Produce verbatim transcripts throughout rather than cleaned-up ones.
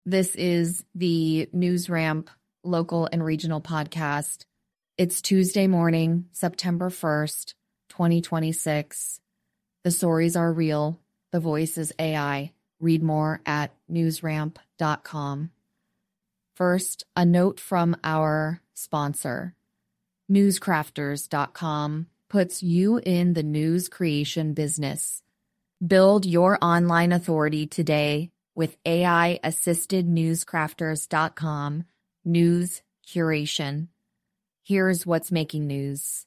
This is the NewsRamp local and regional podcast. It's Tuesday morning, September first, twenty twenty-six. The stories are real. The voice is A I. Read more at newsramp dot com. First, a note from our sponsor. newscrafters dot com puts you in the news creation business. Build your online authority today with A I-assisted newscrafters dot com news curation. Here's what's making news.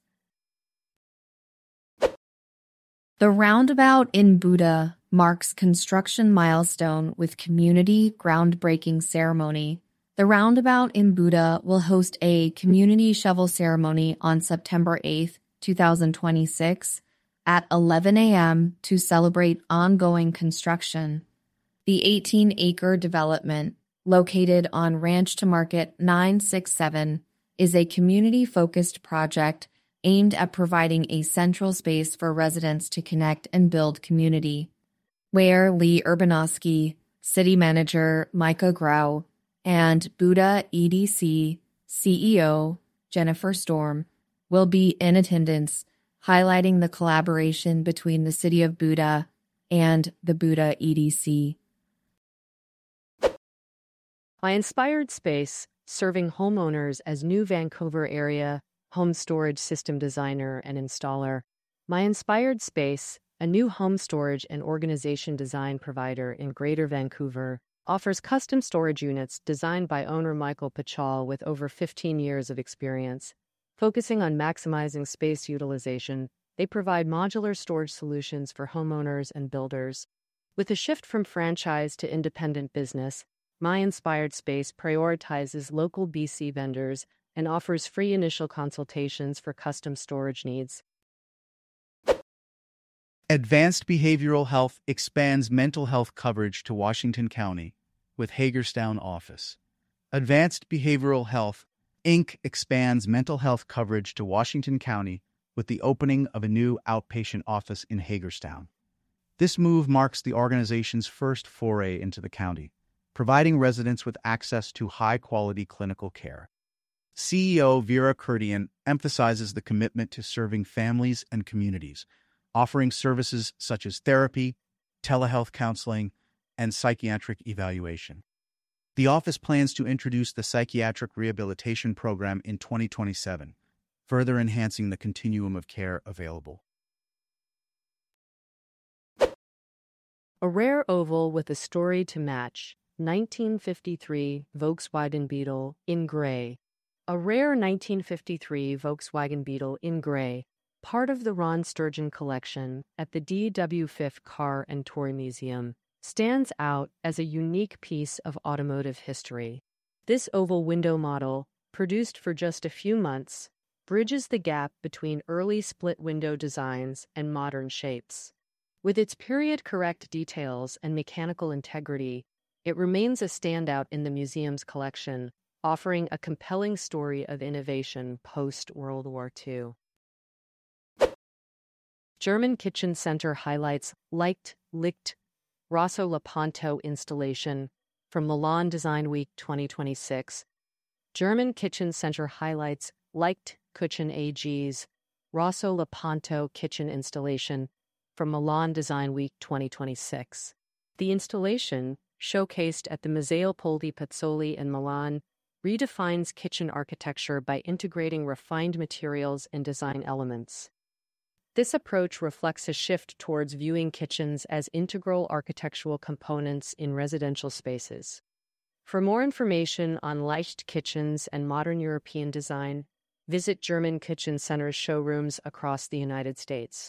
The roundabout in Buda marks construction milestone with community groundbreaking ceremony. The roundabout in Buda will host a community shovel ceremony on September eighth, twenty twenty-six at eleven a.m. to celebrate ongoing construction. The eighteen-acre development, located on Ranch to Market nine sixty-seven, is a community-focused project aimed at providing a central space for residents to connect and build community, where Lee Urbanowski, City Manager Micah Grau, and Buda E D C C E O Jennifer Storm will be in attendance, highlighting the collaboration between the City of Buda and the Buda E D C. My Inspired Space, serving homeowners as new Vancouver area home storage system designer and installer. My Inspired Space, a new home storage and organization design provider in Greater Vancouver, offers custom storage units designed by owner Michael Pachal with over fifteen years of experience. Focusing on maximizing space utilization, they provide modular storage solutions for homeowners and builders. With a shift from franchise to independent business, My Inspired Space prioritizes local B C vendors and offers free initial consultations for custom storage needs. Advanced Behavioral Health expands mental health coverage to Washington County with Hagerstown office. Advanced Behavioral Health, Incorporated expands mental health coverage to Washington County with the opening of a new outpatient office in Hagerstown. This move marks the organization's first foray into the county, providing residents with access to high-quality clinical care. C E O Vera Kurdian emphasizes the commitment to serving families and communities, offering services such as therapy, telehealth counseling, and psychiatric evaluation. The office plans to introduce the Psychiatric Rehabilitation Program in twenty twenty-seven, further enhancing the continuum of care available. A rare oval with a story to match. nineteen fifty-three Volkswagen Beetle in gray. A rare nineteen fifty-three Volkswagen Beetle in gray, part of the Ron Sturgeon collection at the D W Fifth Car and Toy Museum, stands out as a unique piece of automotive history. This oval window model, produced for just a few months, bridges the gap between early split window designs and modern shapes. With its period-correct details and mechanical integrity, it remains a standout in the museum's collection, offering a compelling story of innovation post-World War Two. German Kitchen Center highlights Leicht, Licht, Rosso Lepanto installation from Milan Design Week twenty twenty-six. German Kitchen Center highlights Leicht Kitchen A G's Rosso Lepanto kitchen installation from Milan Design Week twenty twenty-six. The installation, showcased at the Museo Poldi Pezzoli in Milan, redefines kitchen architecture by integrating refined materials and design elements. This approach reflects a shift towards viewing kitchens as integral architectural components in residential spaces. For more information on Leicht kitchens and modern European design, visit German Kitchen Center's showrooms across the United States.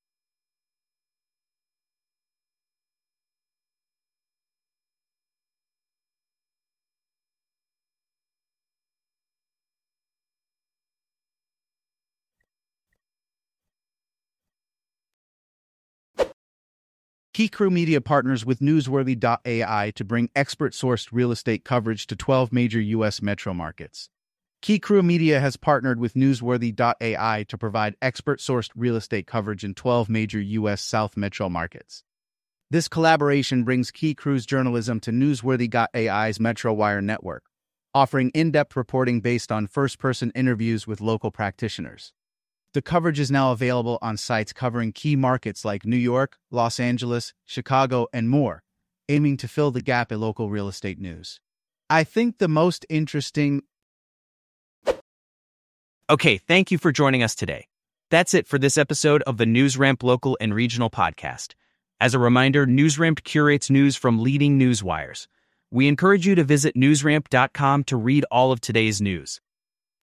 Key Crew Media partners with Newsworthy dot A I to bring expert-sourced real estate coverage to twelve major U S metro markets. Key Crew Media has partnered with Newsworthy dot A I to provide expert-sourced real estate coverage in twelve major U S South metro markets. This collaboration brings key cruise journalism to Newsworthy dot A I's MetroWire network, offering in-depth reporting based on first-person interviews with local practitioners. The coverage is now available on sites covering key markets like New York, Los Angeles, Chicago, and more, aiming to fill the gap in local real estate news. I think the most interesting... Okay, thank you for joining us today. That's it for this episode of the NewsRamp Local and Regional Podcast. As a reminder, NewsRamp curates news from leading news wires. We encourage you to visit newsramp dot com to read all of today's news.